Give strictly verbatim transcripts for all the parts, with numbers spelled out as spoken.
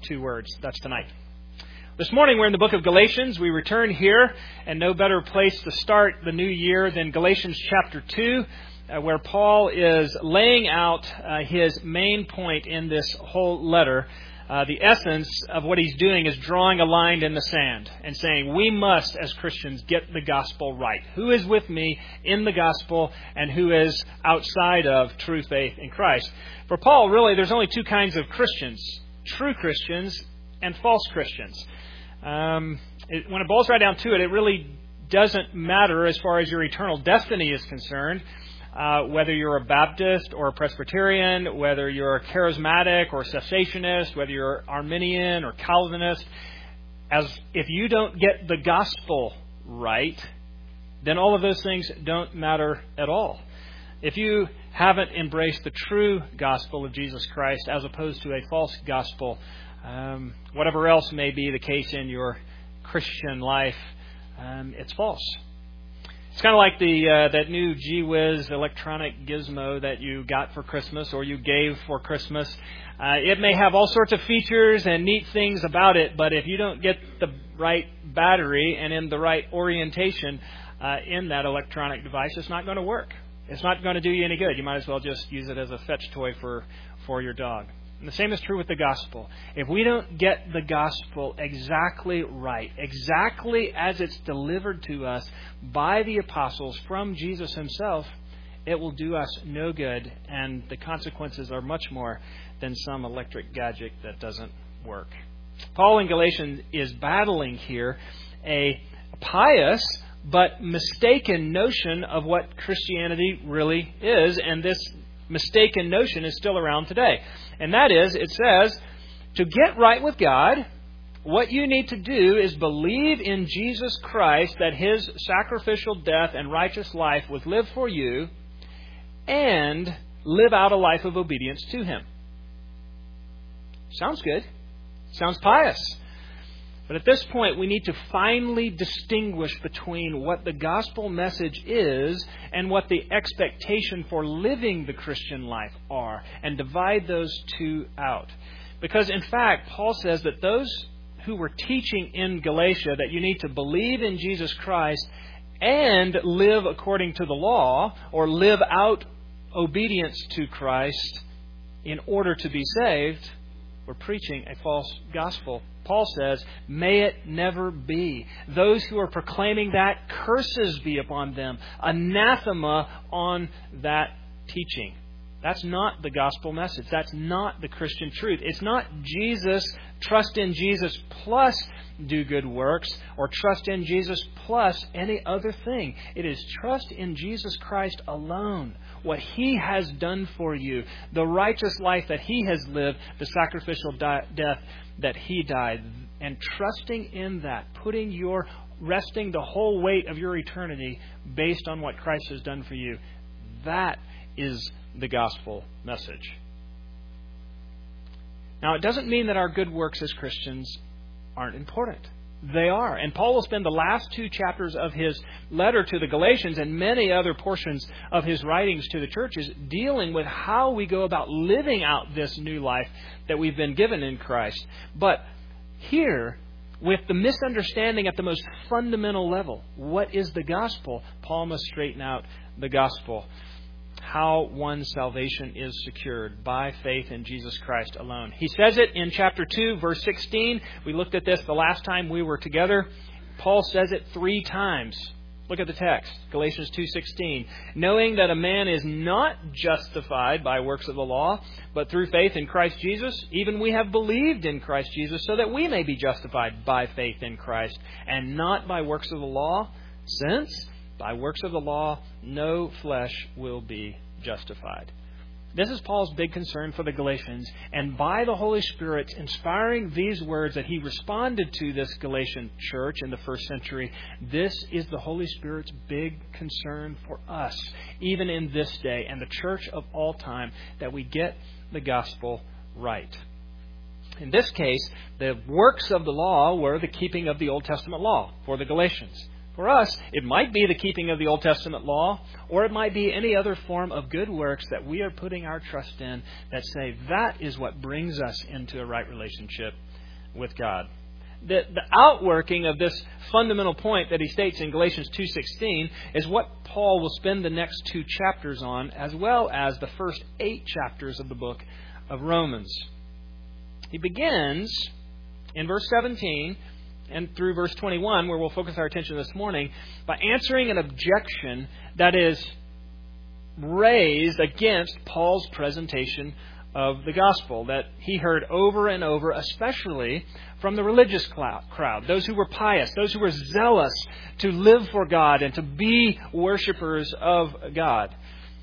two words. That's tonight. This morning we're in the book of Galatians. We return here, and no better place to start the new year than Galatians chapter two, uh, where Paul is laying out uh, his main point in this whole letter. Uh, the essence of what he's doing is drawing a line in the sand and saying, we must, as Christians, get the gospel right. Who is with me in the gospel and who is outside of true faith in Christ? For Paul, really, there's only two kinds of Christians, true Christians and false Christians. Um, it, when it boils right down to it, it really doesn't matter as far as your eternal destiny is concerned. Uh, whether you're a Baptist or a Presbyterian, whether you're a charismatic or cessationist, whether you're Arminian or Calvinist, as if you don't get the gospel right, then all of those things don't matter at all. If you haven't embraced the true gospel of Jesus Christ as opposed to a false gospel, um, whatever else may be the case in your Christian life, um, it's false. It's kind of like the uh, that new Gee Whiz electronic gizmo that you got for Christmas or you gave for Christmas. Uh, it may have all sorts of features and neat things about it, but if you don't get the right battery and in the right orientation uh, in that electronic device, it's not going to work. It's not going to do you any good. You might as well just use it as a fetch toy for, for your dog. And the same is true with the gospel. If we don't get the gospel exactly right, exactly as it's delivered to us by the apostles from Jesus himself, it will do us no good, and the consequences are much more than some electric gadget that doesn't work. Paul in Galatians is battling here a pious but mistaken notion of what Christianity really is, and this mistaken notion is still around today. And that is, it says, to get right with God, what you need to do is believe in Jesus Christ, that his sacrificial death and righteous life was lived for you, and live out a life of obedience to him. Sounds good. Sounds pious. But at this point, we need to finally distinguish between what the gospel message is and what the expectation for living the Christian life are, and divide those two out. Because, in fact, Paul says that those who were teaching in Galatia that you need to believe in Jesus Christ and live according to the law, or live out obedience to Christ in order to be saved, were preaching a false gospel. Paul says, may it never be. Those who are proclaiming that, curses be upon them. Anathema on that teaching. That's not the gospel message. That's not the Christian truth. It's not Jesus, trust in Jesus plus do good works, or trust in Jesus plus any other thing. It is trust in Jesus Christ alone. What he has done for you, the righteous life that he has lived, the sacrificial di- death that he died, and trusting in that, putting your, resting the whole weight of your eternity based on what Christ has done for you. That is the gospel message. Now, it doesn't mean that our good works as Christians aren't important. They are. And Paul will spend the last two chapters of his letter to the Galatians and many other portions of his writings to the churches dealing with how we go about living out this new life that we've been given in Christ. But here, with the misunderstanding at the most fundamental level, what is the gospel? Paul must straighten out the gospel. How one's salvation is secured by faith in Jesus Christ alone. He says it in chapter two, verse sixteen. We looked at this the last time we were together. Paul says it three times. Look at the text, Galatians two sixteen. Knowing that a man is not justified by works of the law, but through faith in Christ Jesus, even we have believed in Christ Jesus, so that we may be justified by faith in Christ, and not by works of the law, since by works of the law, no flesh will be justified. This is Paul's big concern for the Galatians. And by the Holy Spirit inspiring these words that he responded to this Galatian church in the first century, this is the Holy Spirit's big concern for us, even in this day, and the church of all time, that we get the gospel right. In this case, the works of the law were the keeping of the Old Testament law for the Galatians. For us, it might be the keeping of the Old Testament law, or it might be any other form of good works that we are putting our trust in that say that is what brings us into a right relationship with God. The, the outworking of this fundamental point that he states in Galatians two sixteen is what Paul will spend the next two chapters on, as well as the first eight chapters of the book of Romans. He begins in verse seventeen and through verse twenty-one, where we'll focus our attention this morning, by answering an objection that is raised against Paul's presentation of the gospel that he heard over and over, especially from the religious crowd, those who were pious, those who were zealous to live for God and to be worshipers of God.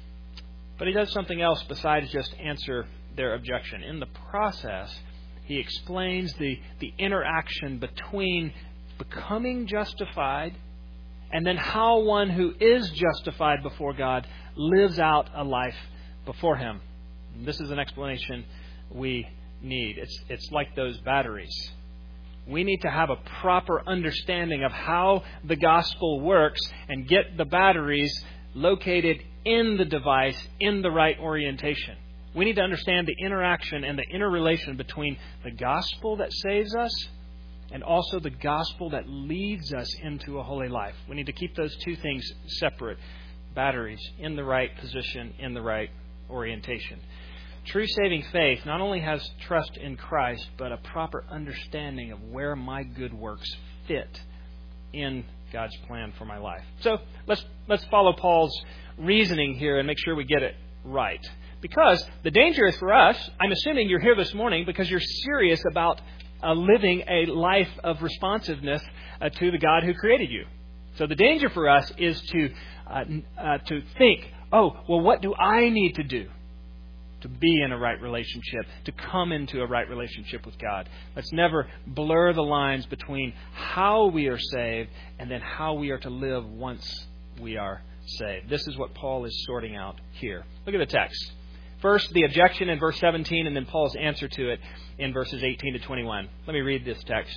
But he does something else besides just answer their objection. In the process, he explains the, the interaction between becoming justified and then how one who is justified before God lives out a life before Him. And this is an explanation we need. It's, it's like those batteries. We need to have a proper understanding of how the gospel works and get the batteries located in the device in the right orientation. We need to understand the interaction and the interrelation between the gospel that saves us and also the gospel that leads us into a holy life. We need to keep those two things separate. Batteries in the right position, in the right orientation. True saving faith not only has trust in Christ, but a proper understanding of where my good works fit in God's plan for my life. So let's let's follow Paul's reasoning here and make sure we get it right. Because the danger is for us, I'm assuming you're here this morning because you're serious about uh, living a life of responsiveness uh, to the God who created you. So the danger for us is to uh, uh, to think, oh, well, what do I need to do to be in a right relationship, to come into a right relationship with God? Let's never blur the lines between how we are saved and then how we are to live once we are saved. This is what Paul is sorting out here. Look at the text. First, the objection in verse seventeen, and then Paul's answer to it in verses eighteen to twenty-one. Let me read this text.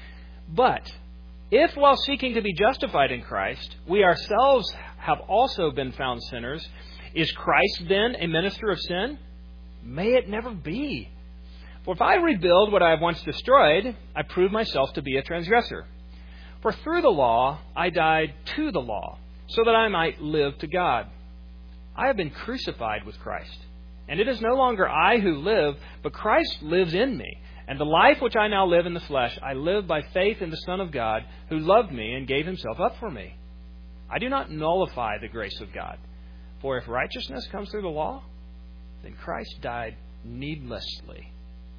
But if while seeking to be justified in Christ, we ourselves have also been found sinners, is Christ then a minister of sin? May it never be. For if I rebuild what I have once destroyed, I prove myself to be a transgressor. For through the law I died to the law, so that I might live to God. I have been crucified with Christ. And it is no longer I who live, but Christ lives in me. And the life which I now live in the flesh, I live by faith in the Son of God, who loved me and gave Himself up for me. I do not nullify the grace of God. For if righteousness comes through the law, then Christ died needlessly.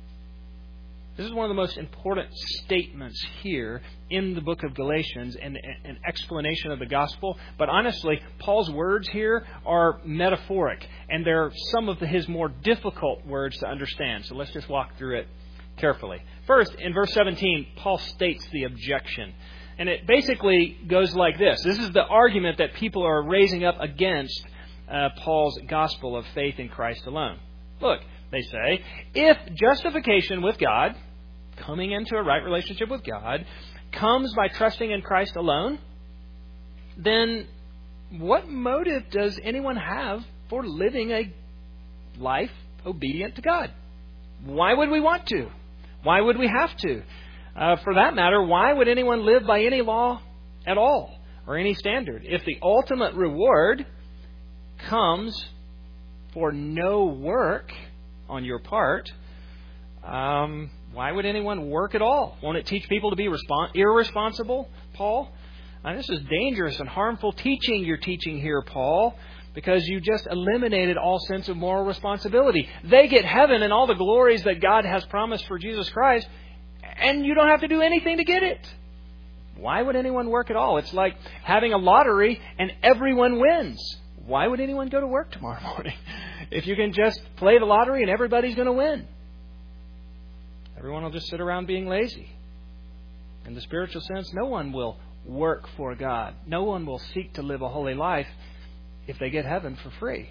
This is one of the most important statements here in the book of Galatians and an explanation of the gospel. But honestly, Paul's words here are metaphoric, and they're some of his more difficult words to understand. So let's just walk through it carefully. First, in verse seventeen, Paul states the objection. And it basically goes like this. This is the argument that people are raising up against uh, Paul's gospel of faith in Christ alone. Look, they say, if justification with God, coming into a right relationship with God, comes by trusting in Christ alone, then what motive does anyone have for living a life obedient to God? Why would we want to? Why would we have to? Uh, for that matter, why would anyone live by any law at all or any standard? If the ultimate reward comes for no work on your part, um, why would anyone work at all? Won't it teach people to be respons- irresponsible, Paul? Now, this is dangerous and harmful teaching you're teaching here, Paul, because you just eliminated all sense of moral responsibility. They get heaven and all the glories that God has promised for Jesus Christ, and you don't have to do anything to get it. Why would anyone work at all? It's like having a lottery and everyone wins. Why would anyone go to work tomorrow morning if you can just play the lottery and everybody's going to win? Everyone will just sit around being lazy. In the spiritual sense, no one will work for God. No one will seek to live a holy life if they get heaven for free.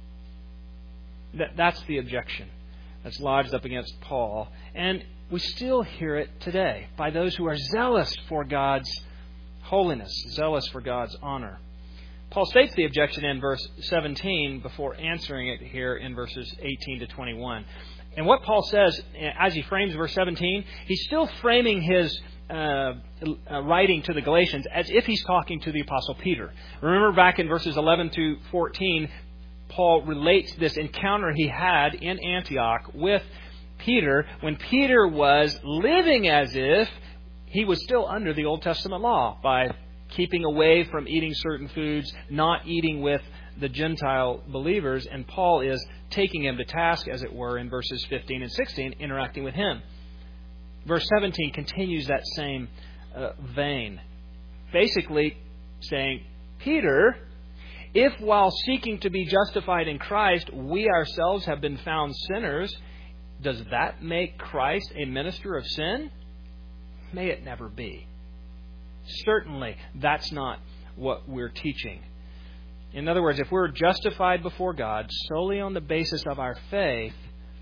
That, that's the objection that's lodged up against Paul. And we still hear it today by those who are zealous for God's holiness, zealous for God's honor. Paul states the objection in verse seventeen before answering it here in verses eighteen to twenty-one. And what Paul says as he frames verse seventeen, he's still framing his uh, uh, writing to the Galatians as if he's talking to the Apostle Peter. Remember back in verses eleven to fourteen, Paul relates this encounter he had in Antioch with Peter when Peter was living as if he was still under the Old Testament law by keeping away from eating certain foods, not eating with the Gentile believers. And Paul is taking him to task, as it were, in verses fifteen and sixteen, interacting with him. Verse seventeen continues that same uh, vein, basically saying, Peter, if while seeking to be justified in Christ, we ourselves have been found sinners, does that make Christ a minister of sin? May it never be. Certainly, that's not what we're teaching. In other words, if we're justified before God solely on the basis of our faith,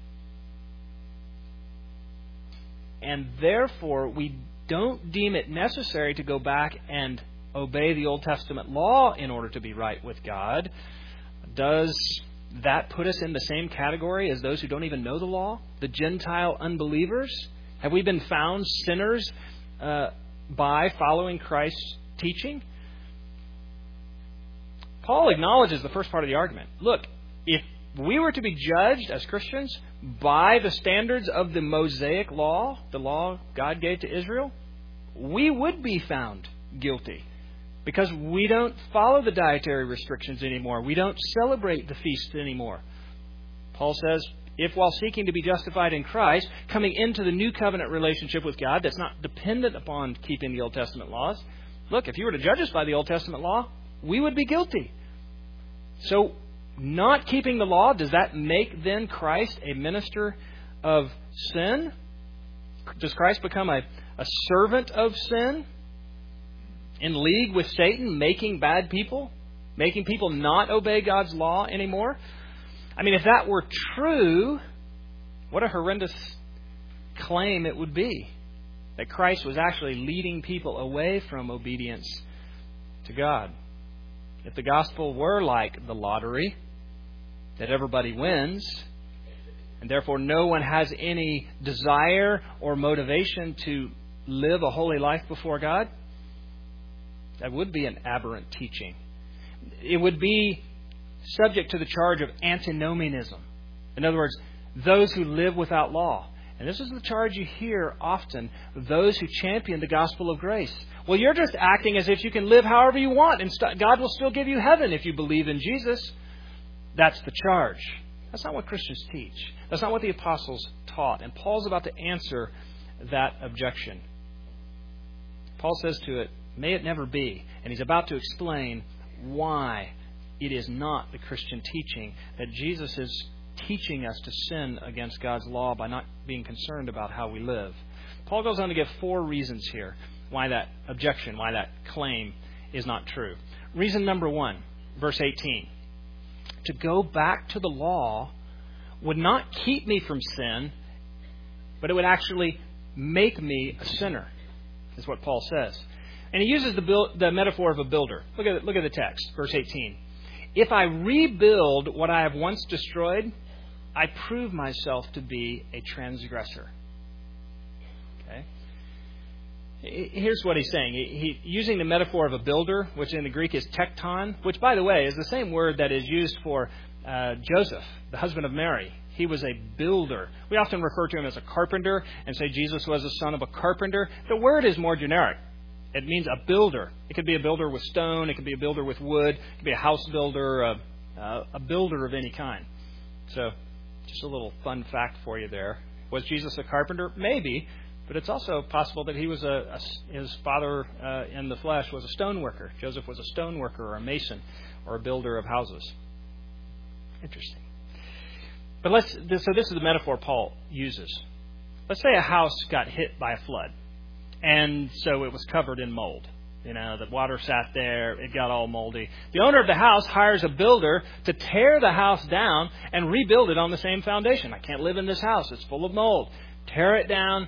and therefore we don't deem it necessary to go back and obey the Old Testament law in order to be right with God, does that put us in the same category as those who don't even know the law? The Gentile unbelievers? Have we been found sinners uh, by following Christ's teaching? Paul acknowledges the first part of the argument. Look, if we were to be judged as Christians by the standards of the Mosaic law, the law God gave to Israel, we would be found guilty because we don't follow the dietary restrictions anymore. We don't celebrate the feasts anymore. Paul says, if while seeking to be justified in Christ, coming into the new covenant relationship with God that's not dependent upon keeping the Old Testament laws, look, if you were to judge us by the Old Testament law, we would be guilty. So, not keeping the law, does that make then Christ a minister of sin? Does Christ become a, a servant of sin? In league with Satan, making bad people? Making people not obey God's law anymore? I mean, if that were true, what a horrendous claim it would be. That Christ was actually leading people away from obedience to God. If the gospel were like the lottery, that everybody wins, and therefore no one has any desire or motivation to live a holy life before God, that would be an aberrant teaching. It would be subject to the charge of antinomianism. In other words, those who live without law. And this is the charge you hear often, those who champion the gospel of grace. Well, you're just acting as if you can live however you want, and st- God will still give you heaven if you believe in Jesus. That's the charge. That's not what Christians teach. That's not what the apostles taught. And Paul's about to answer that objection. Paul says to it, may it never be. And he's about to explain why it is not the Christian teaching that Jesus is teaching us to sin against God's law by not being concerned about how we live. Paul goes on to give four reasons here why that objection, why that claim is not true. Reason number one, verse eighteen. To go back to the law would not keep me from sin, but it would actually make me a sinner, is what Paul says. And he uses the, build, the metaphor of a builder. Look at, look at the text, verse eighteen. If I rebuild what I have once destroyed, I prove myself to be a transgressor. Okay? Here's what he's saying. He, he, using the metaphor of a builder, which in the Greek is tekton, which, by the way, is the same word that is used for uh, Joseph, the husband of Mary. He was a builder. We often refer to him as a carpenter and say Jesus was the son of a carpenter. The word is more generic. It means a builder. It could be a builder with stone. It could be a builder with wood. It could be a house builder, a, uh, a builder of any kind. So, just a little fun fact for you there. Was Jesus a carpenter? Maybe. But it's also possible that he was a, a his father uh, in the flesh was a stoneworker. Joseph was a stoneworker or a mason or a builder of houses. Interesting. But let's. So this is the metaphor Paul uses. Let's say a house got hit by a flood, and so it was covered in mold. You know, the water sat there, it got all moldy. The owner of the house hires a builder to tear the house down and rebuild it on the same foundation. I can't live in this house; it's full of mold. Tear it down.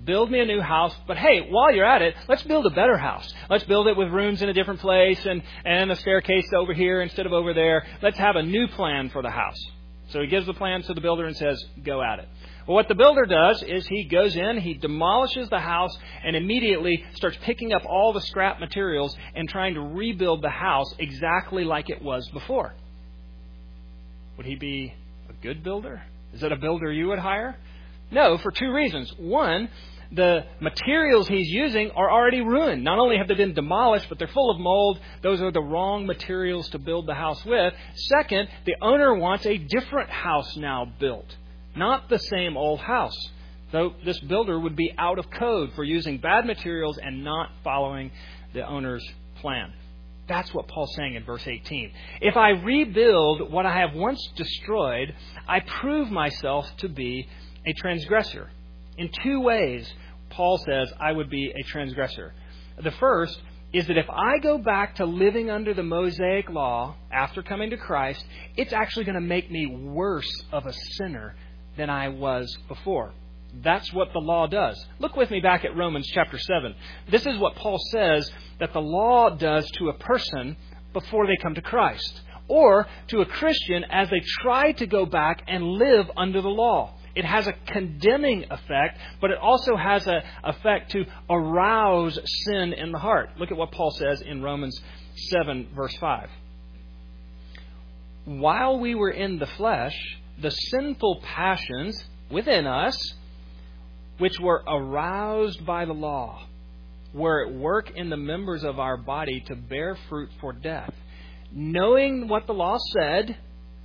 build me a new house. But hey, while you're at it, let's build a better house. Let's build it with rooms in a different place and, and a staircase over here instead of over there. Let's have a new plan for the house. So he gives the plan to the builder and says, go at it. Well, what the builder does is he goes in, he demolishes the house, and immediately starts picking up all the scrap materials and trying to rebuild the house exactly like it was before. Would he be a good builder? Is that a builder you would hire? No, for two reasons. One, the materials he's using are already ruined. Not only have they been demolished, but they're full of mold. Those are the wrong materials to build the house with. Second, the owner wants a different house now built, not the same old house. So this builder would be out of code for using bad materials and not following the owner's plan. That's what Paul's saying in verse eighteen. If I rebuild what I have once destroyed, I prove myself to be a transgressor. In two ways, Paul says I would be a transgressor. The first is that if I go back to living under the Mosaic law after coming to Christ, it's actually going to make me worse of a sinner than I was before. That's what the law does. Look with me back at Romans chapter seven. This is what Paul says that the law does to a person before they come to Christ, or to a Christian as they try to go back and live under the law. It has a condemning effect, but it also has an effect to arouse sin in the heart. Look at what Paul says in Romans seven, verse five. While we were in the flesh, the sinful passions within us, which were aroused by the law, were at work in the members of our body to bear fruit for death. Knowing what the law said,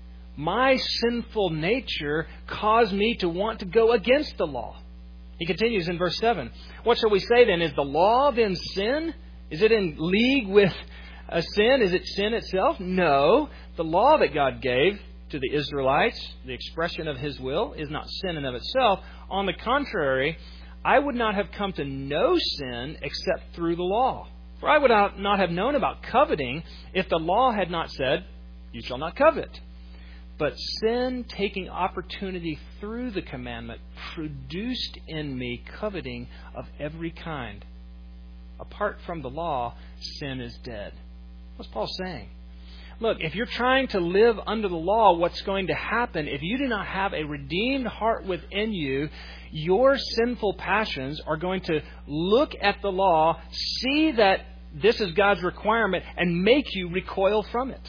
my sinful nature caused me to want to go against the law. He continues in verse seven. What shall we say then? Is the law then sin? Is it in league with a sin? Is it sin itself? No. The law that God gave to the Israelites, the expression of His will, is not sin in of itself. On the contrary, I would not have come to know sin except through the law. For I would not have known about coveting if the law had not said, you shall not covet. But sin, taking opportunity through the commandment, produced in me coveting of every kind. Apart from the law, sin is dead. What's Paul saying? Look, if you're trying to live under the law, what's going to happen if you do not have a redeemed heart within you? Your sinful passions are going to look at the law, see that this is God's requirement, and make you recoil from it.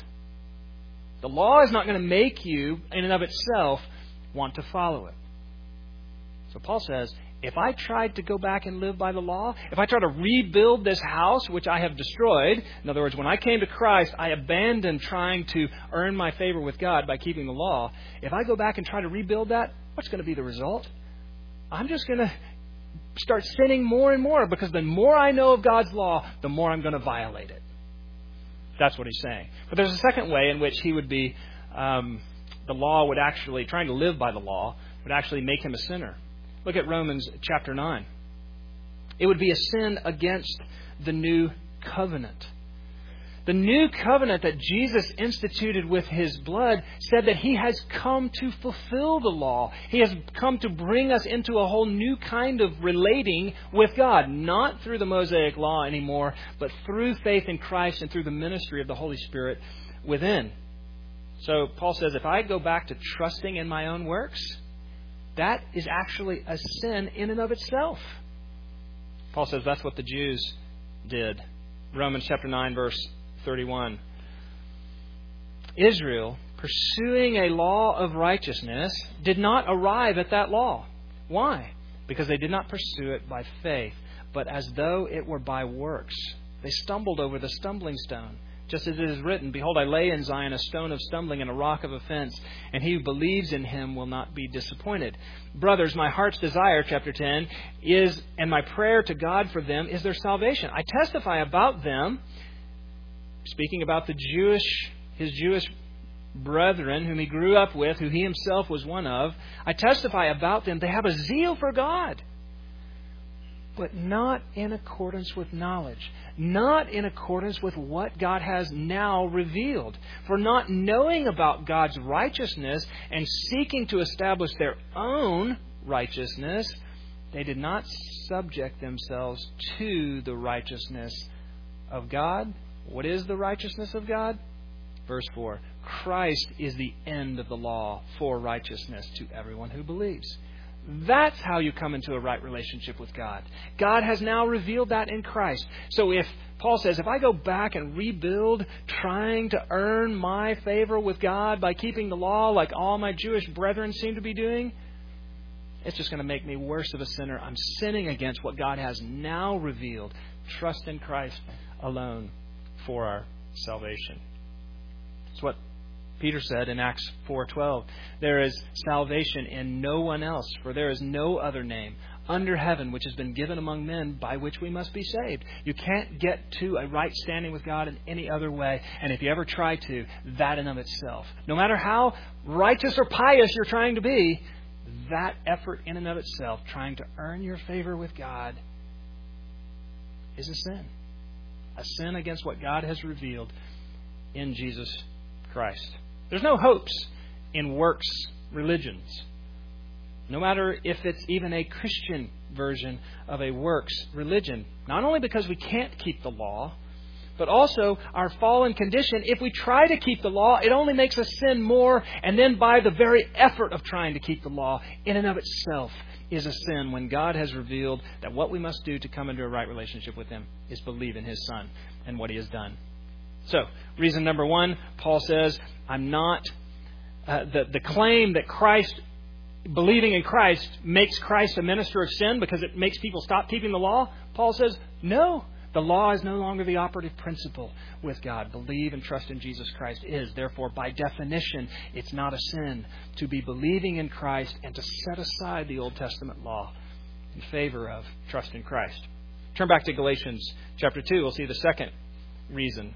The law is not going to make you, in and of itself, want to follow it. So Paul says, if I tried to go back and live by the law, if I try to rebuild this house which I have destroyed, in other words, when I came to Christ, I abandoned trying to earn my favor with God by keeping the law. If I go back and try to rebuild that, what's going to be the result? I'm just going to start sinning more and more, because the more I know of God's law, the more I'm going to violate it. That's what he's saying. But there's a second way in which he would be, um, the law would actually, trying to live by the law, would actually make him a sinner. Look at Romans chapter nine. It would be a sin against the new covenant. The new covenant that Jesus instituted with His blood said that He has come to fulfill the law. He has come to bring us into a whole new kind of relating with God, not through the Mosaic law anymore, but through faith in Christ and through the ministry of the Holy Spirit within. So Paul says, if I go back to trusting in my own works, that is actually a sin in and of itself. Paul says that's what the Jews did. Romans chapter nine, verse thirty-one. Israel, pursuing a law of righteousness, did not arrive at that law. Why? Because they did not pursue it by faith, but as though it were by works. They stumbled over the stumbling stone. Just as it is written, behold, I lay in Zion a stone of stumbling and a rock of offense, and he who believes in him will not be disappointed. Brothers, my heart's desire, chapter ten, is, and my prayer to God for them is their salvation. I testify about them, speaking about the Jewish, his Jewish brethren whom he grew up with, who he himself was one of. I testify about them. They have a zeal for God, but not in accordance with knowledge, not in accordance with what God has now revealed. For not knowing about God's righteousness and seeking to establish their own righteousness, they did not subject themselves to the righteousness of God. What is the righteousness of God? Verse four, Christ is the end of the law for righteousness to everyone who believes. That's how you come into a right relationship with God. God has now revealed that in Christ. So if Paul says, if I go back and rebuild trying to earn my favor with God by keeping the law like all my Jewish brethren seem to be doing, it's just going to make me worse of a sinner. I'm sinning against what God has now revealed. Trust in Christ alone for our salvation. It's what Peter said in Acts four twelve, there is salvation in no one else, for there is no other name under heaven which has been given among men by which we must be saved. You can't get to a right standing with God in any other way. And if you ever try to, that in of itself, no matter how righteous or pious you're trying to be, that effort in and of itself, trying to earn your favor with God, is a sin. A sin against what God has revealed in Jesus Christ. There's no hopes in works religions. No matter if it's even a Christian version of a works religion. Not only because we can't keep the law, but also our fallen condition. If we try to keep the law, it only makes us sin more. And then by the very effort of trying to keep the law, in and of itself, is a sin when God has revealed that what we must do to come into a right relationship with Him is believe in His Son and what He has done. So, reason number one, Paul says, I'm not, uh, the, the claim that Christ, believing in Christ makes Christ a minister of sin because it makes people stop keeping the law. Paul says, no, the law is no longer the operative principle with God. Believe and trust in Jesus Christ is. Therefore, by definition, it's not a sin to be believing in Christ and to set aside the Old Testament law in favor of trust in Christ. Turn back to Galatians chapter two. We'll see the second reason.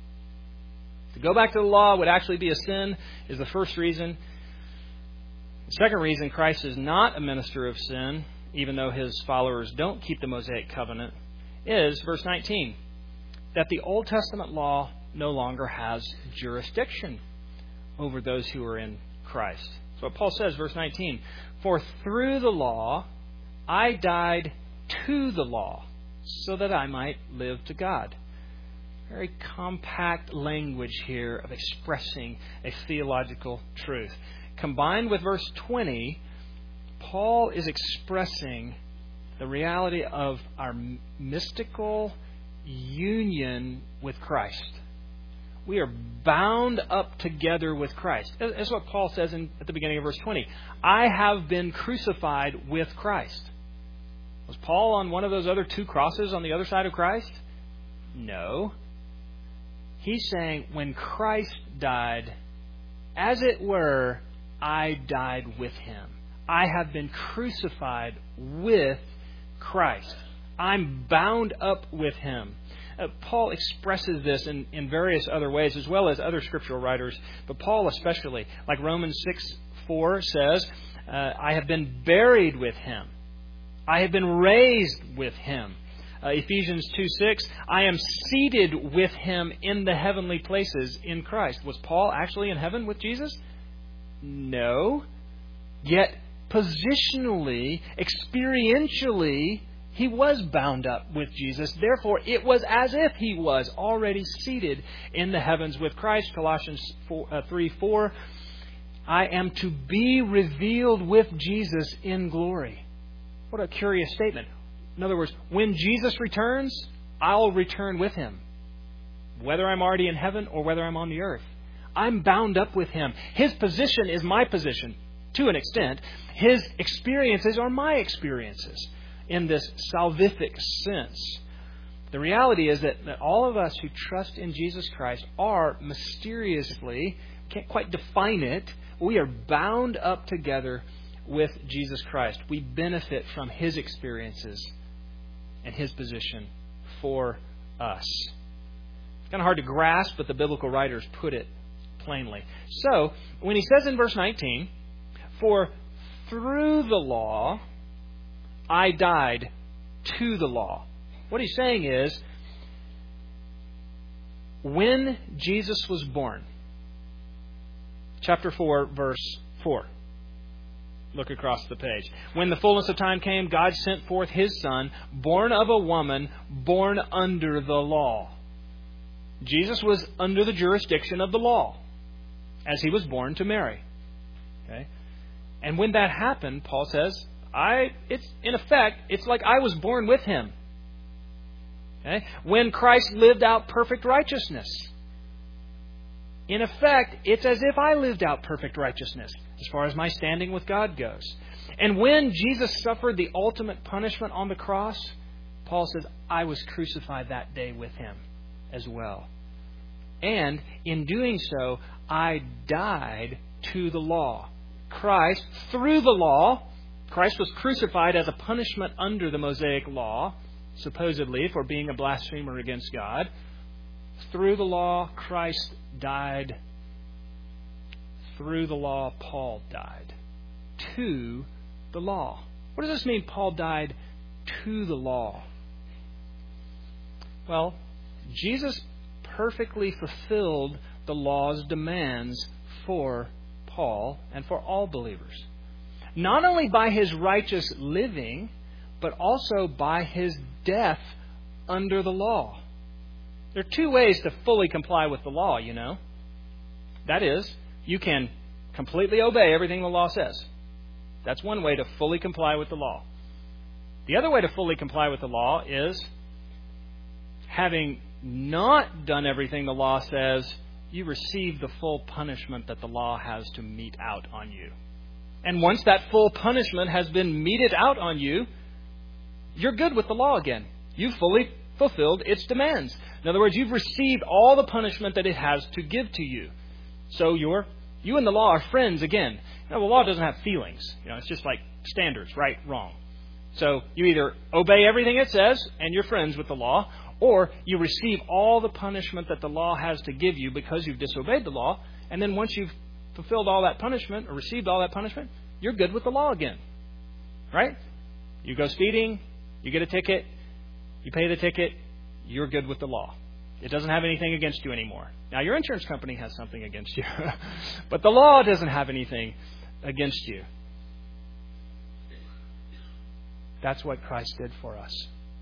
To go back to the law would actually be a sin is the first reason. The second reason Christ is not a minister of sin, even though His followers don't keep the Mosaic covenant, is verse nineteen, that the Old Testament law no longer has jurisdiction over those who are in Christ. So what Paul says, verse nineteen, for through the law I died to the law so that I might live to God. Very compact language here of expressing a theological truth. Combined with verse twenty, Paul is expressing the reality of our mystical union with Christ. We are bound up together with Christ. That's what Paul says in, at the beginning of verse twenty. I have been crucified with Christ. Was Paul on one of those other two crosses on the other side of Christ? No. He's saying when Christ died, as it were, I died with Him. I have been crucified with Christ. I'm bound up with Him. Uh, Paul expresses this in, in various other ways, as well as other scriptural writers, but Paul especially, like Romans six four says, uh, I have been buried with Him. I have been raised with Him. Uh, Ephesians two six, I am seated with Him in the heavenly places in Christ. Was Paul actually in heaven with Jesus? No. Yet, positionally, experientially, he was bound up with Jesus. Therefore, it was as if he was already seated in the heavens with Christ. Colossians three four, I am to be revealed with Jesus in glory. What a curious statement. In other words, when Jesus returns, I'll return with Him. Whether I'm already in heaven or whether I'm on the earth. I'm bound up with Him. His position is my position, to an extent. His experiences are my experiences in this salvific sense. The reality is that, that all of us who trust in Jesus Christ are mysteriously, can't quite define it, we are bound up together with Jesus Christ. We benefit from His experiences and His position for us. It's kind of hard to grasp, but the biblical writers put it plainly. So, when he says in verse nineteen, for through the law I died to the law. What he's saying is, when Jesus was born, chapter four, verse four, Look across the page. When the fullness of time came, God sent forth His Son, born of a woman, born under the law. Jesus was under the jurisdiction of the law as He was born to Mary. Okay? And when that happened, Paul says, I it's in effect, it's like I was born with Him. Okay? When Christ lived out perfect righteousness, in effect, it's as if I lived out perfect righteousness as far as my standing with God goes. And when Jesus suffered the ultimate punishment on the cross, Paul says, I was crucified that day with Him as well. And in doing so, I died to the law. Christ, through the law, Christ was crucified as a punishment under the Mosaic law, supposedly for being a blasphemer against God. Through the law, Christ died. Through the law, Paul died. To the law. What does this mean, Paul died to the law? Well, Jesus perfectly fulfilled the law's demands for Paul and for all believers. Not only by His righteous living, but also by His death under the law. There are two ways to fully comply with the law, you know. That is, you can completely obey everything the law says. That's one way to fully comply with the law. The other way to fully comply with the law is, having not done everything the law says, you receive the full punishment that the law has to mete out on you. And once that full punishment has been meted out on you, you're good with the law again. You've fully fulfilled its demands. In other words, you've received all the punishment that it has to give to you. So you're, you and the law are friends again. Now, the law doesn't have feelings. You know, it's just like standards, right, wrong. So you either obey everything it says and you're friends with the law, or you receive all the punishment that the law has to give you because you've disobeyed the law. And then once you've fulfilled all that punishment or received all that punishment, you're good with the law again. Right? You go speeding, you get a ticket, you pay the ticket, you're good with the law. It doesn't have anything against you anymore. Now, your insurance company has something against you, but the law doesn't have anything against you. That's what Christ did for us.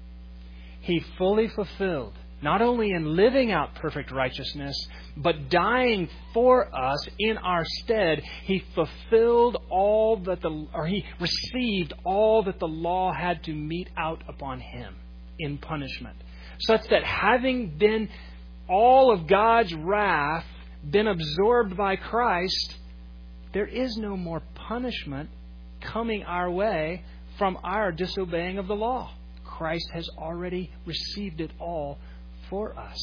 He fully fulfilled, not only in living out perfect righteousness, but dying for us in our stead. He fulfilled all that the, or He received all that the law had to mete out upon Him in punishment, such that having been all of God's wrath been absorbed by Christ, there is no more punishment coming our way from our disobeying of the law. Christ has already received it all for us.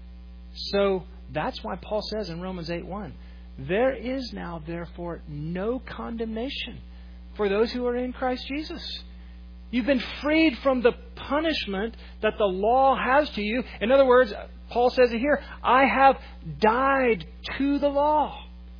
So that's why Paul says in Romans eight one, there is now therefore no condemnation for those who are in Christ Jesus. You've been freed from the punishment that the law has to you. In other words, Paul says it here, I have died to the law.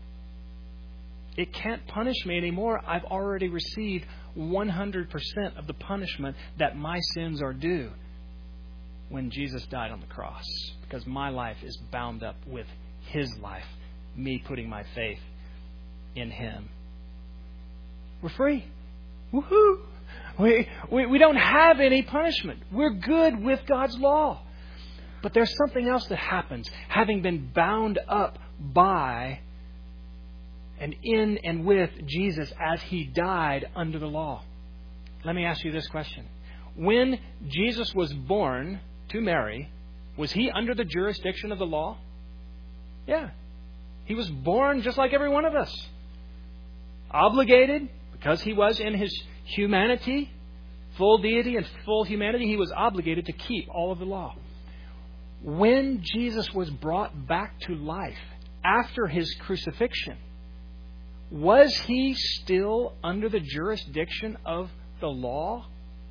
It can't punish me anymore. I've already received one hundred percent of the punishment that my sins are due when Jesus died on the cross. Because my life is bound up with His life. Me putting my faith in Him. We're free. Woohoo! We, we, we don't have any punishment. We're good with God's law. But there's something else that happens, having been bound up by and in and with Jesus as He died under the law. Let me ask you this question. When Jesus was born to Mary, was He under the jurisdiction of the law? Yeah. He was born just like every one of us. Obligated, because He was in His humanity, full deity and full humanity, He was obligated to keep all of the law. When Jesus was brought back to life after His crucifixion, was He still under the jurisdiction of the law?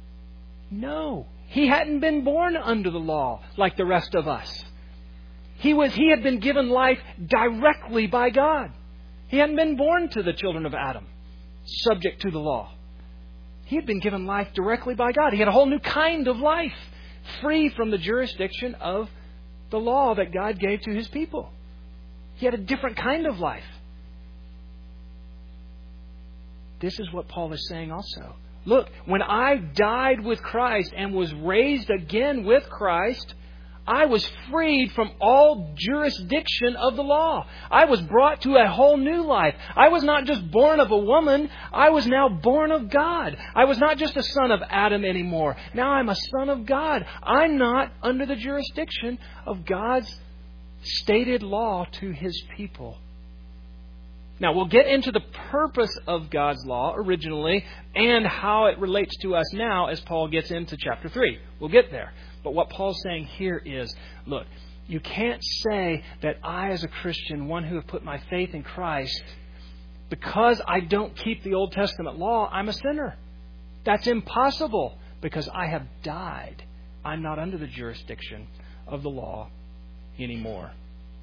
No. He hadn't been born under the law like the rest of us. He was, he had been given life directly by God. He hadn't been born to the children of Adam, subject to the law. He had been given life directly by God. He had a whole new kind of life, free from the jurisdiction of the law that God gave to His people. He had a different kind of life. this is what Paul is saying also. Look, when I died with Christ and was raised again with Christ, I was freed from all jurisdiction of the law. I was brought to a whole new life. I was not just born of a woman. I was now born of God. I was not just a son of Adam anymore. Now I'm a son of God. I'm not under the jurisdiction of God's stated law to His people. Now, we'll get into the purpose of God's law originally and how it relates to us now as Paul gets into chapter three. We'll get there. But what Paul's saying here is, look, you can't say that I as a Christian, one who have put my faith in Christ, because I don't keep the Old Testament law, I'm a sinner. That's impossible because I have died. I'm not under the jurisdiction of the law anymore.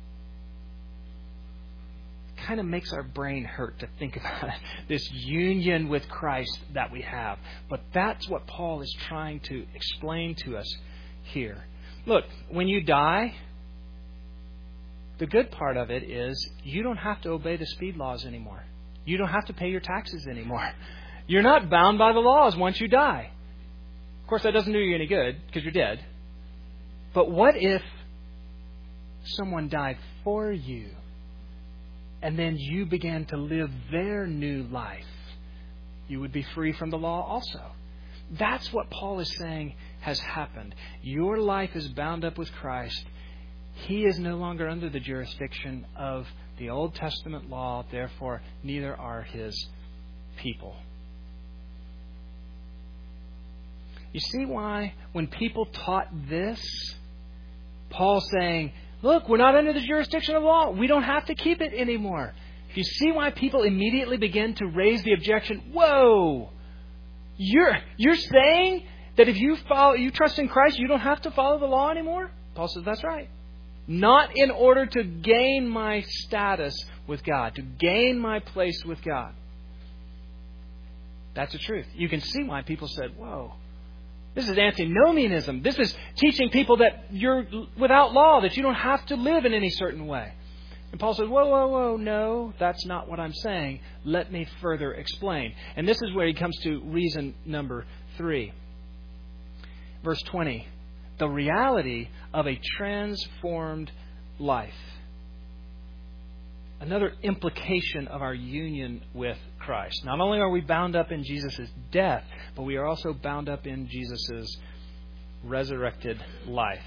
Kind of makes our brain hurt to think about it, this union with Christ that we have. But that's what Paul is trying to explain to us here. Look, when you die, the good part of it is you don't have to obey the speed laws anymore. You don't have to pay your taxes anymore. You're not bound by the laws once you die. Of course, that doesn't do you any good because you're dead. But what if someone died for you? And then you began to live their new life. You would be free from the law also. That's what Paul is saying has happened. Your life is bound up with Christ. He is no longer under the jurisdiction of the Old Testament law. Therefore, neither are His people. You see why when people taught this, Paul saying, look, we're not under the jurisdiction of law. We don't have to keep it anymore. You see why people immediately begin to raise the objection, whoa, you're you're saying that if you follow, you trust in Christ, you don't have to follow the law anymore? Paul says, that's right. Not in order to gain my status with God, to gain my place with God. That's the truth. You can see why people said, whoa, this is antinomianism. This is teaching people that you're without law, that you don't have to live in any certain way. And Paul says, whoa, whoa, whoa, no, that's not what I'm saying. Let me further explain. And this is where he comes to reason number three. Verse twenty, the reality of a transformed life. Another implication of our union with Christ. Not only are we bound up in Jesus' death, but we are also bound up in Jesus' resurrected life.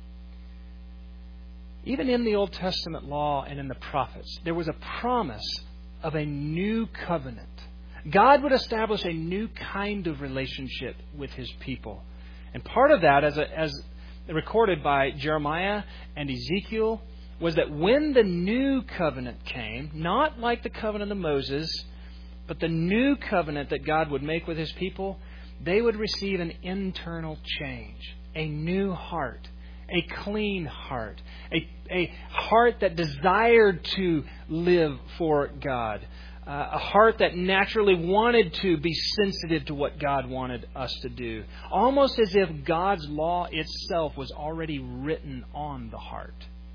Even in the Old Testament law and in the prophets, there was a promise of a new covenant. God would establish a new kind of relationship with His people. And part of that, as, a, as recorded by Jeremiah and Ezekiel, was that when the new covenant came, not like the covenant of Moses, but the new covenant that God would make with His people, they would receive an internal change, a new heart, a clean heart, a, a heart that desired to live for God, uh, a heart that naturally wanted to be sensitive to what God wanted us to do, almost as if God's law itself was already written on the heart,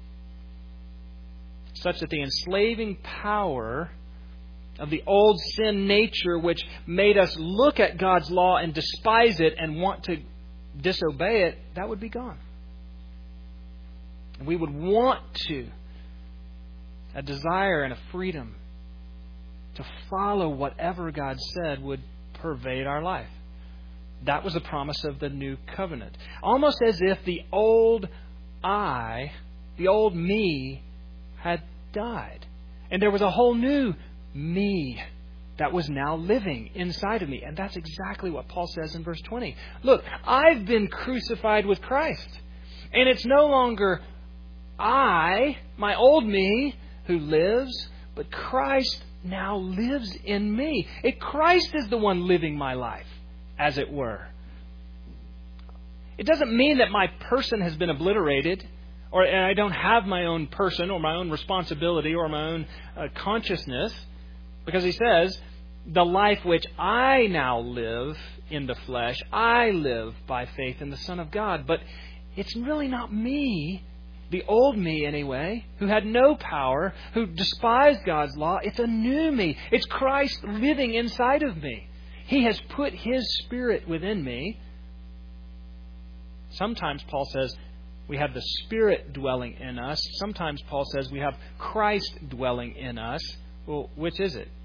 such that the enslaving power of the old sin nature, which made us look at God's law and despise it and want to disobey it, that would be gone. And we would want to, a desire and a freedom to follow whatever God said would pervade our life. That was the promise of the new covenant. Almost as if the old I, the old me, had died. And there was a whole new me that was now living inside of me. And that's exactly what Paul says in verse twenty. Look, I've been crucified with Christ. And it's no longer I, my old me, who lives, but Christ now lives in me. It, Christ is the one living my life, as it were. It doesn't mean that my person has been obliterated, or and I don't have my own person or my own responsibility or my own uh, consciousness, because he says, the life which I now live in the flesh, I live by faith in the Son of God. But it's really not me. The old me, anyway, who had no power, who despised God's law, it's a new me. It's Christ living inside of me. He has put His Spirit within me. Sometimes Paul says we have the Spirit dwelling in us. Sometimes Paul says we have Christ dwelling in us. Well, which is it?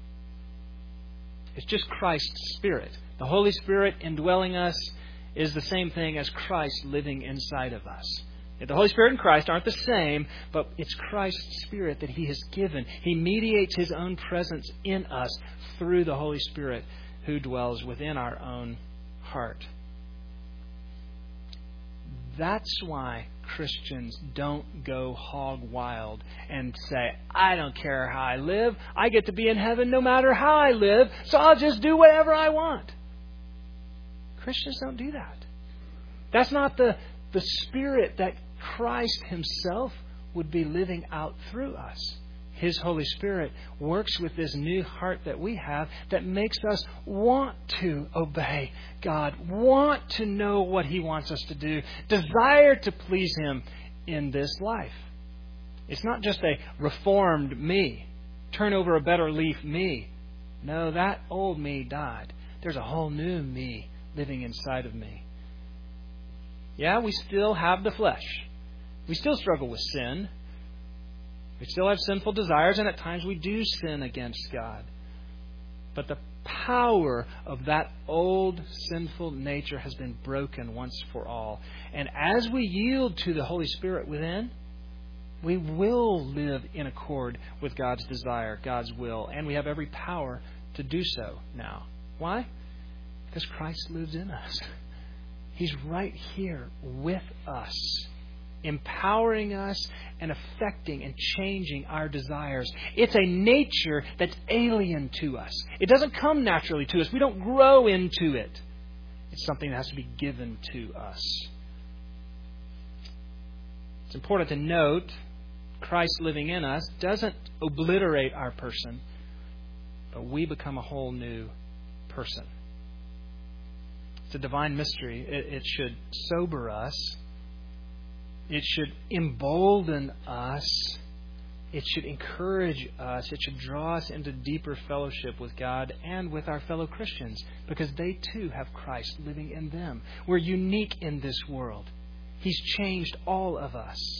It's just Christ's Spirit. The Holy Spirit indwelling us is the same thing as Christ living inside of us. The Holy Spirit and Christ aren't the same, but it's Christ's Spirit that He has given. He mediates His own presence in us through the Holy Spirit who dwells within our own heart. That's why Christians don't go hog wild and say, I don't care how I live. I get to be in heaven no matter how I live, so I'll just do whatever I want. Christians don't do that. That's not the, the spirit that Christ Himself would be living out through us. His Holy Spirit works with this new heart that we have that makes us want to obey God, want to know what He wants us to do, desire to please Him in this life. It's not just a reformed me, turn over a better leaf me. No, that old me died. There's a whole new me living inside of me. Yeah, we still have the flesh. We still struggle with sin. We still have sinful desires, and at times we do sin against God. But the power of that old sinful nature has been broken once for all. And as we yield to the Holy Spirit within, we will live in accord with God's desire, God's will, and we have every power to do so now. Why? Because Christ lives in us. He's right here with us, empowering us and affecting and changing our desires. It's a nature that's alien to us. It doesn't come naturally to us. We don't grow into it. It's something that has to be given to us. It's important to note, Christ living in us doesn't obliterate our person, but we become a whole new person. It's a divine mystery. It, it should sober us. It should embolden us. It should encourage us. It should draw us into deeper fellowship with God and with our fellow Christians, because they too have Christ living in them. We're unique in this world. He's changed all of us.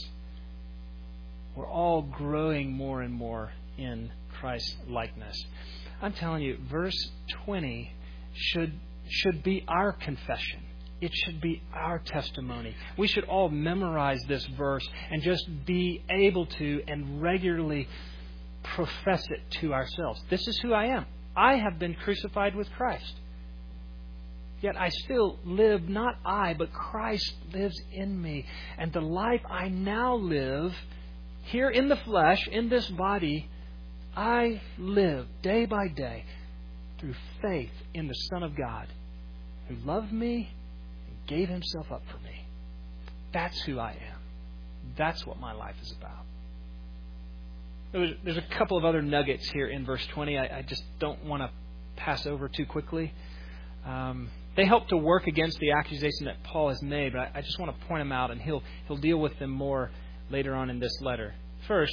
We're all growing more and more in Christ's likeness. I'm telling you, verse twenty should should be our confession. It should be our testimony. We should all memorize this verse and just be able to and regularly profess it to ourselves. This is who I am. I have been crucified with Christ. Yet I still live, not I, but Christ lives in me. And the life I now live here in the flesh, in this body, I live day by day through faith in the Son of God, who loved me and gave Himself up for me. That's who I am. That's what my life is about. There's, there's a couple of other nuggets here in verse twenty I, I just don't want to pass over too quickly. Um, they help to work against the accusation that Paul has made, but I, I just want to point them out, and he'll he'll deal with them more later on in this letter. First,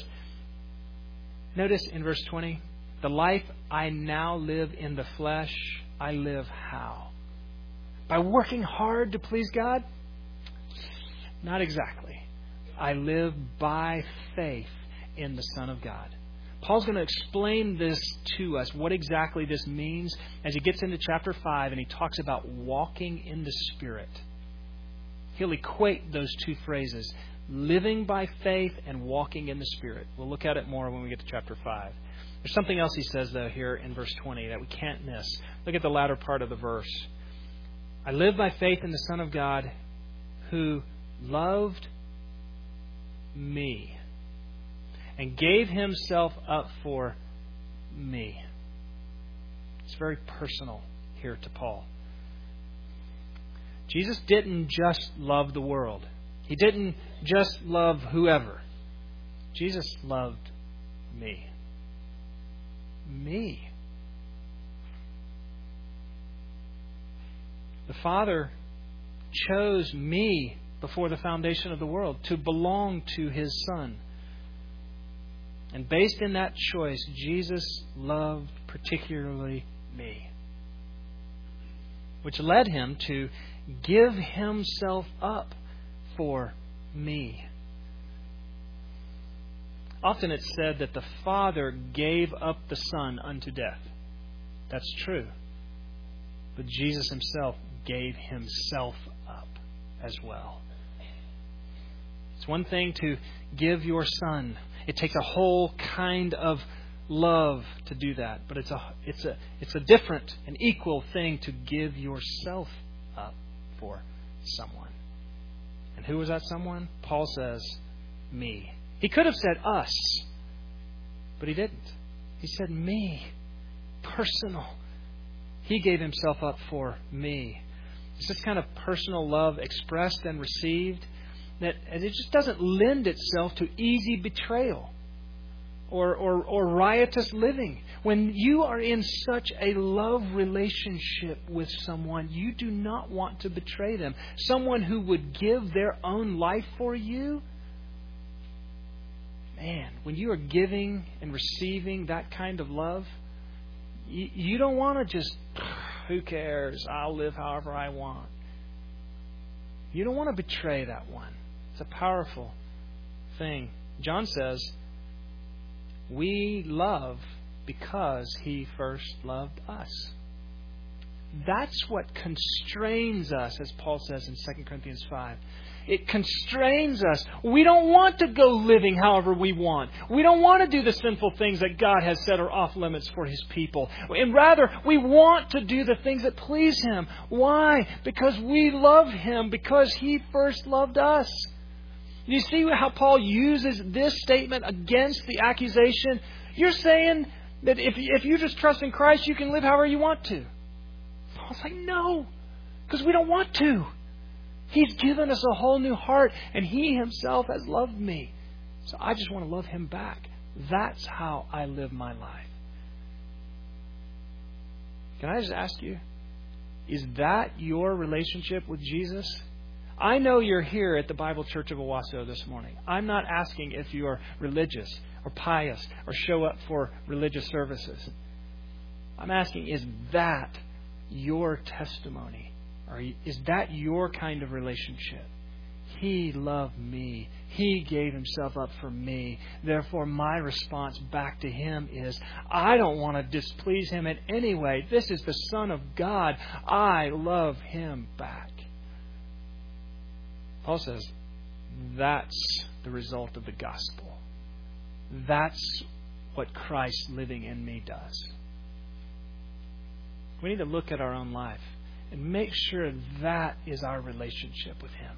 notice in verse twenty, the life I now live in the flesh, I live how? By working hard to please God? Not exactly. I live by faith in the Son of God. Paul's going to explain this to us, what exactly this means, as he gets into chapter five and he talks about walking in the Spirit. He'll equate those two phrases, living by faith and walking in the Spirit. We'll look at it more when we get to chapter five. There's something else he says, though, here in verse twenty that we can't miss. Look at the latter part of the verse. I live by faith in the Son of God who loved me and gave Himself up for me. It's very personal here to Paul. Jesus didn't just love the world. He didn't just love whoever. Jesus loved me. Me. The Father chose me before the foundation of the world, to belong to His Son. And based in that choice, Jesus loved particularly me, which led Him to give Himself up for me. Often it's said that the Father gave up the Son unto death. That's true. But Jesus Himself gave Himself up as well. It's one thing to give your son. It takes a whole kind of love to do that. But it's a it's a it's a different and equal thing to give yourself up for someone. And who was that someone? Paul says, me. He could have said us, but he didn't. He said me. Personal. He gave Himself up for me. It's this kind of personal love expressed and received that it just doesn't lend itself to easy betrayal or, or, or riotous living. When you are in such a love relationship with someone, you do not want to betray them. Someone who would give their own life for you. Man, when you are giving and receiving that kind of love, you, you don't want to just, who cares? I'll live however I want. You don't want to betray that one. It's a powerful thing. John says, we love because He first loved us. That's what constrains us, as Paul says in Second Corinthians five. It constrains us. We don't want to go living however we want. We don't want to do the sinful things that God has set are off limits for His people. And rather, we want to do the things that please Him. Why? Because we love Him, because He first loved us. You see how Paul uses this statement against the accusation? You're saying that if, if you just trust in Christ, you can live however you want to. Paul's like, no, because we don't want to. He's given us a whole new heart, and He Himself has loved me. So I just want to love Him back. That's how I live my life. Can I just ask you, is that your relationship with Jesus? I know you're here at the Bible Church of Owasso this morning. I'm not asking if you are religious or pious or show up for religious services. I'm asking, is that your testimony? Or is that your kind of relationship? He loved me. He gave Himself up for me. Therefore, my response back to Him is, I don't want to displease Him in any way. This is the Son of God. I love Him back. Paul says, that's the result of the gospel. That's what Christ living in me does. We need to look at our own life and make sure that is our relationship with Him.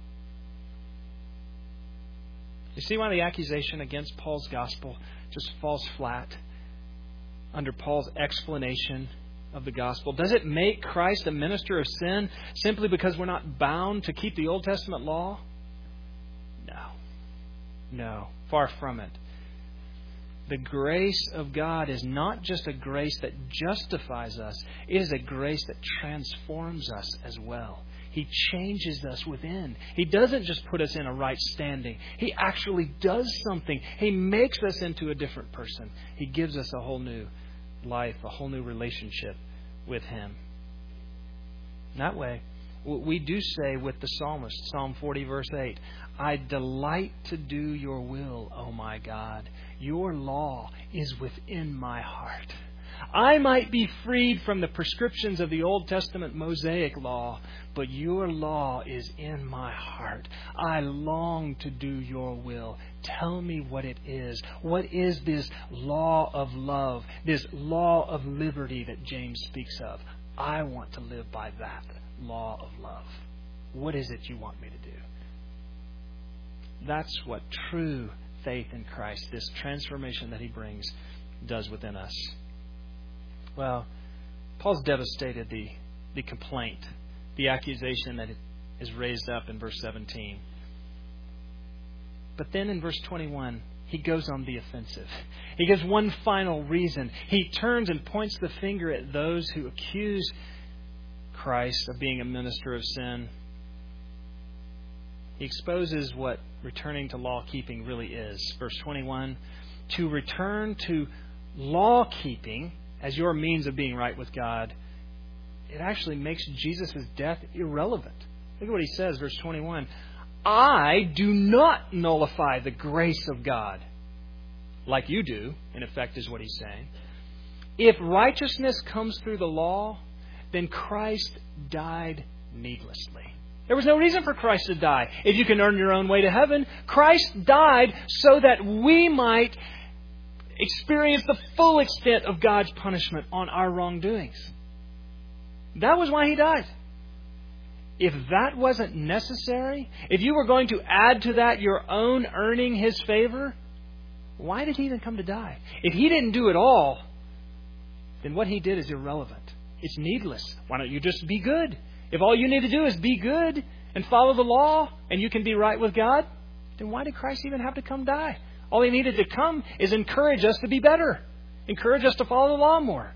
You see why the accusation against Paul's gospel just falls flat under Paul's explanation of the gospel? Does it make Christ a minister of sin simply because we're not bound to keep the Old Testament law? No. No. Far from it. The grace of God is not just a grace that justifies us. It is a grace that transforms us as well. He changes us within. He doesn't just put us in a right standing. He actually does something. He makes us into a different person. He gives us a whole new life, a whole new relationship with Him. In that way, we do say with the psalmist, Psalm forty, verse eight, I delight to do your will, O my God. Your law is within my heart. I might be freed from the prescriptions of the Old Testament Mosaic law, but your law is in my heart. I long to do your will. Tell me what it is. What is this law of love, this law of liberty that James speaks of? I want to live by that law of love. What is it you want me to do? That's what true faith in Christ, this transformation that He brings, does within us. Well, Paul's devastated the, the complaint, the accusation that is raised up in verse seventeen. But then in verse twenty-one, he goes on the offensive. He gives one final reason. He turns and points the finger at those who accuse Christ of being a minister of sin. He exposes what returning to law-keeping really is. Verse twenty-one, to return to law-keeping as your means of being right with God, it actually makes Jesus' death irrelevant. Look at what he says, verse twenty-one. I do not nullify the grace of God like you do, in effect is what he's saying. If righteousness comes through the law, then Christ died needlessly. There was no reason for Christ to die. If you can earn your own way to heaven, Christ died so that we might experience the full extent of God's punishment on our wrongdoings. That was why He died. If that wasn't necessary, if you were going to add to that your own earning His favor, why did He even come to die? If He didn't do it all, then what He did is irrelevant. It's needless. Why don't you just be good? If all you need to do is be good and follow the law and you can be right with God, then why did Christ even have to come die? All He needed to come is encourage us to be better. Encourage us to follow the law more.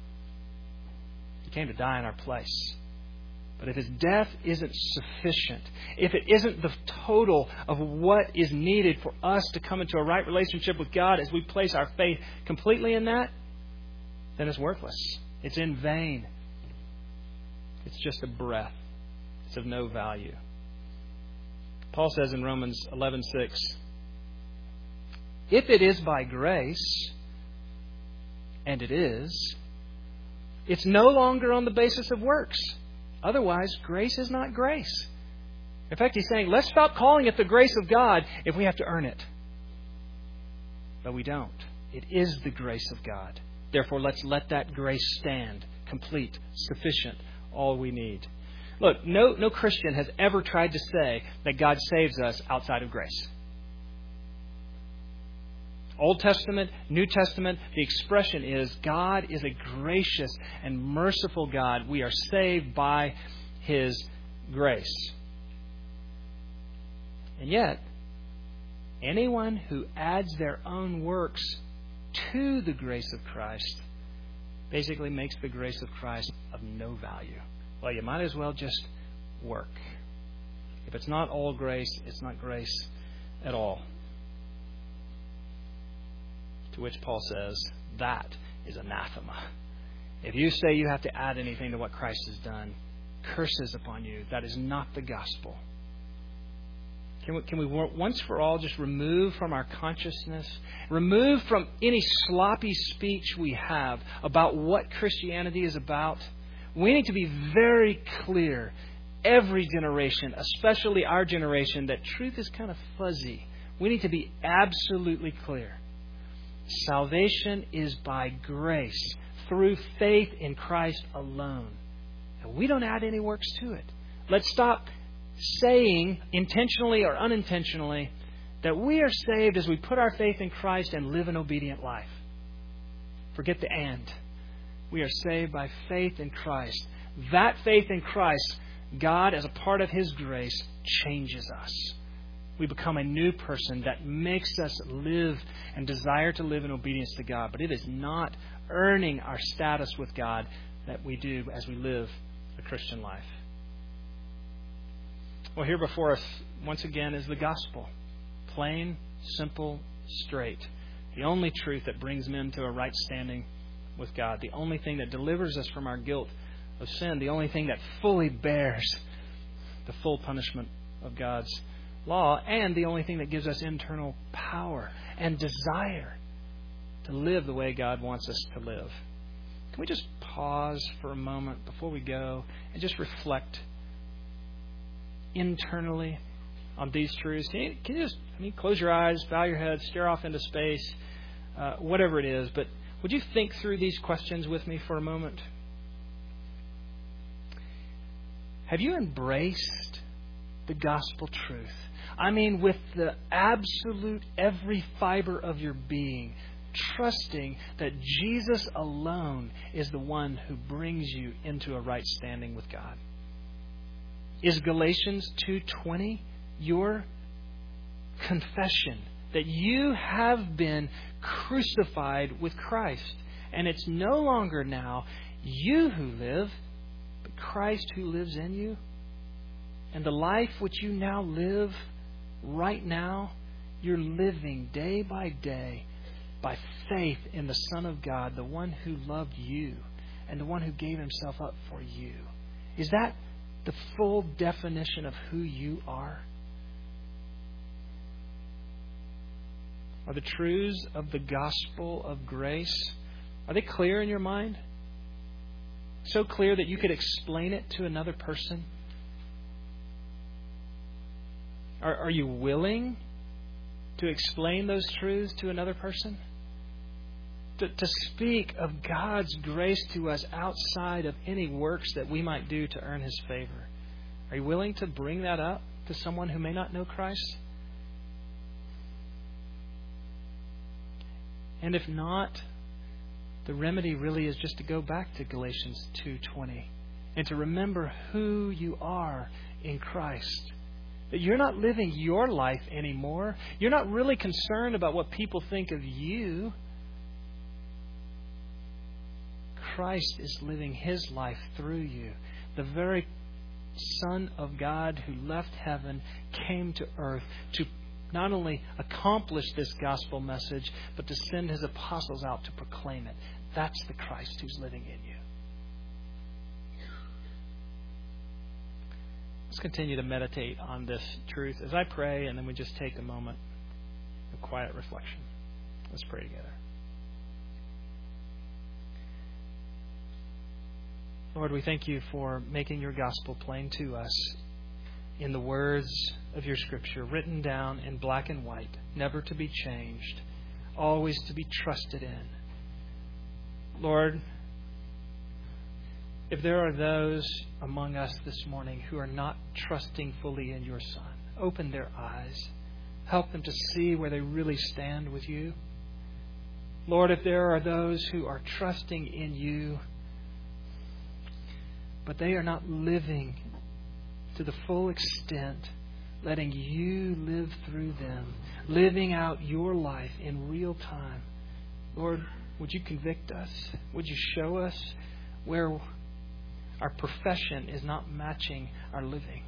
He came to die in our place. But if His death isn't sufficient, if it isn't the total of what is needed for us to come into a right relationship with God as we place our faith completely in that, then it's worthless. It's in vain. It's just a breath. It's of no value. Paul says in Romans eleven six, if it is by grace, and it is, it's no longer on the basis of works. Otherwise, grace is not grace. In fact, he's saying, let's stop calling it the grace of God if we have to earn it. But we don't. It is the grace of God. Therefore, let's let that grace stand, complete, sufficient, all we need. Look, no, no Christian has ever tried to say that God saves us outside of grace. Old Testament, New Testament, the expression is God is a gracious and merciful God. We are saved by His grace. And yet, anyone who adds their own works to the grace of Christ basically makes the grace of Christ of no value. Well, you might as well just work. If it's not all grace, it's not grace at all. To which Paul says, that is anathema. If you say you have to add anything to what Christ has done, curses upon you. That is not the gospel. Can we, can we once for all just remove from our consciousness, remove from any sloppy speech we have about what Christianity is about? We need to be very clear, every generation, especially our generation, that truth is kind of fuzzy. We need to be absolutely clear. Salvation is by grace, through faith in Christ alone. And we don't add any works to it. Let's stop saying, intentionally or unintentionally, that we are saved as we put our faith in Christ and live an obedient life. Forget the and. We are saved by faith in Christ. That faith in Christ, God, as a part of His grace, changes us. We become a new person that makes us live and desire to live in obedience to God. But it is not earning our status with God that we do as we live a Christian life. Well, here before us, once again, is the gospel. Plain, simple, straight. The only truth that brings men to a right standing with God. The only thing that delivers us from our guilt of sin. The only thing that fully bears the full punishment of God's law, and the only thing that gives us internal power and desire to live the way God wants us to live. Can we just pause for a moment before we go and just reflect internally on these truths? Can you, can you just I mean, close your eyes, bow your head, stare off into space, uh, whatever it is, but would you think through these questions with me for a moment? Have you embraced the gospel truth? I mean, with the absolute every fiber of your being, trusting that Jesus alone is the one who brings you into a right standing with God. Is Galatians two twenty your confession that you have been crucified with Christ, and it's no longer now you who live, but Christ who lives in you? And the life which you now live right now, you're living day by day by faith in the Son of God, the one who loved you and the one who gave himself up for you. Is that the full definition of who you are? Are the truths of the gospel of grace, are they clear in your mind? So clear that you could explain it to another person? Are, are you willing to explain those truths to another person? To, to speak of God's grace to us outside of any works that we might do to earn His favor. Are you willing to bring that up to someone who may not know Christ? And if not, the remedy really is just to go back to Galatians two twenty and to remember who you are in Christ. That you're not living your life anymore. You're not really concerned about what people think of you. Christ is living His life through you. The very Son of God who left heaven came to earth to not only accomplish this gospel message, but to send His apostles out to proclaim it. That's the Christ who's living in you. Let's continue to meditate on this truth as I pray, and then we just take a moment of quiet reflection. Let's pray together. Lord, we thank You for making Your gospel plain to us in the words of Your Scripture, written down in black and white, never to be changed, always to be trusted in. Lord, if there are those among us this morning who are not trusting fully in Your Son, open their eyes. Help them to see where they really stand with You. Lord, if there are those who are trusting in You, but they are not living to the full extent, letting You live through them, living out Your life in real time. Lord, would You convict us? Would You show us where our profession is not matching our living?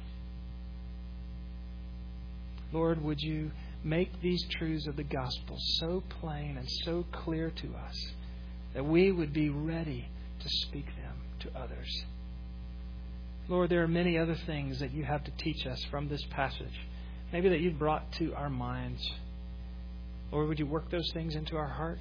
Lord, would You make these truths of the gospel so plain and so clear to us that we would be ready to speak them to others. Lord, there are many other things that You have to teach us from this passage, maybe that You've brought to our minds. Lord, would You work those things into our heart?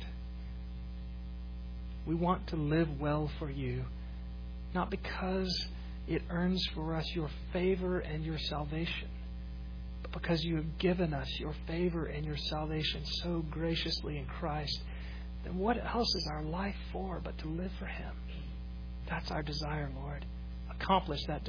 We want to live well for You, not because it earns for us Your favor and Your salvation, but because You have given us Your favor and Your salvation so graciously in Christ. Then what else is our life for but to live for Him? That's our desire, Lord. Accomplish that